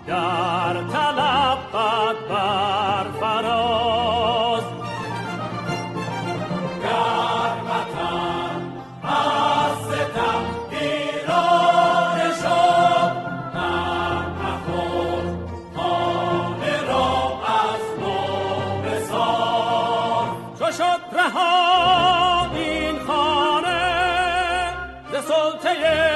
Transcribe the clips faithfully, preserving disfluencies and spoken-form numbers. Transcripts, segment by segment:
در طلب بد بر فراز. گر وطن از ستم ویرانه شد، غم مخور خانه را از نو بساز. چو شد رها این خانه ز سلطه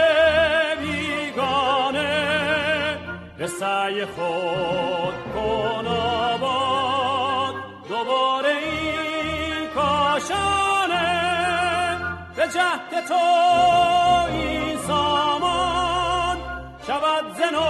بیگانه، به سعی خود کن آباد دوباره این کاشانه. به جهد تو این سامان شود ز نو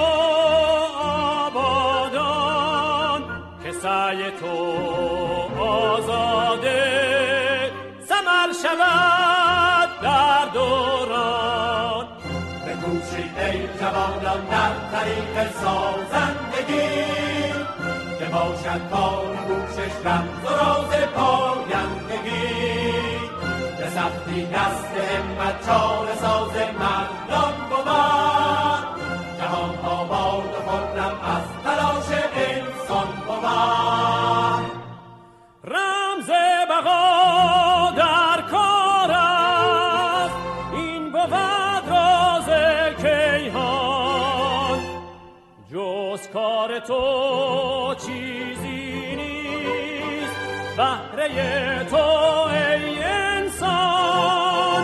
آبادان، که سعی تو آزاده ثمر شود در دوران. بکوشید ای جوانان در طریق سازندگی، که باشد کار کوشش رمز و راز پایندگی. به سختی دست همت چاره ساز مردان بود، جهان آباد و خرم از تلاش انسان بود. رمز بقا در کار است، این بود راز کیهان. جز کار تو چیزی نیست، بهره تو ای انسان.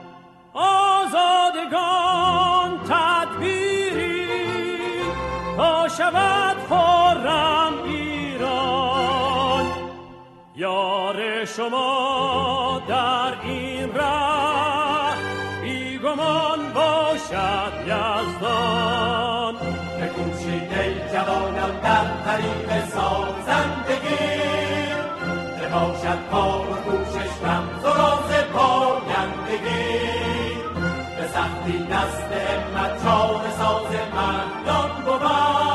آزادگان تدبیری تا شود خرم ایران. یار شما در این ره بیگمان باشد یزدان. بکوشید ای جوانان در طریق سازندگی، که باشد کار و کوشش رمز و راز پایندگی. به سختی دست همت چاره ساز مردان بود،